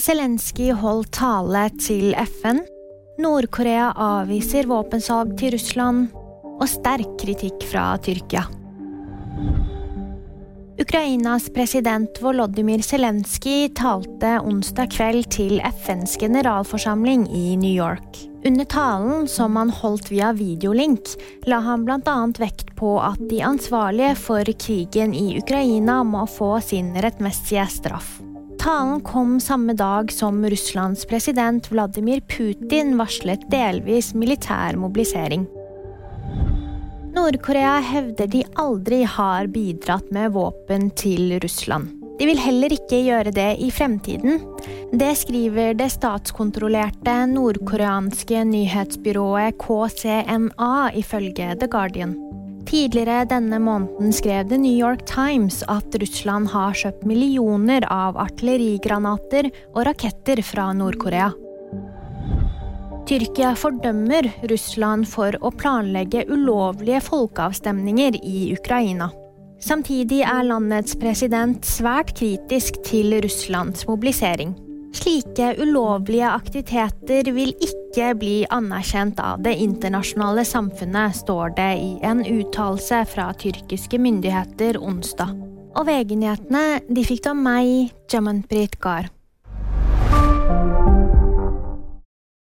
Zelensky holdt tale til FN, Nord-Korea avviser våpensalg til Russland, og sterk kritikk fra Tyrkia. Ukrainas president Volodymyr Zelensky talte onsdag kveld til FNs generalforsamling i New York. Under talen, som han holdt via videolink, la han blant annet vekt på at de ansvarlige for krigen i Ukraina må få sin rettmessige straff. Talen kom samme dag som Russlands president Vladimir Putin varslet delvis militær mobilisering. Nord-Korea hevder de aldri har bidratt med våpen til Russland. De vil heller ikke gjøre det i fremtiden. Det skriver det statskontrollerte nordkoreanske nyhetsbyrået KCNA ifølge The Guardian. Tidligere denne måneden skrev The New York Times at Russland har kjøpt millioner av artillerigranater og raketter fra Nord-Korea. Tyrkia fordømmer Russland for å planlegge ulovlige folkeavstemninger i Ukraina. Samtidig landets president svært kritisk til Russlands mobilisering. Slike ulovlige aktiviteter vil ikke bli anerkjent av det internasjonale samfunnet, står det i en uttalelse fra tyrkiske myndigheter onsdag. Og VG-nyhetene, de fikk av meg, Jamanpreet Kaur.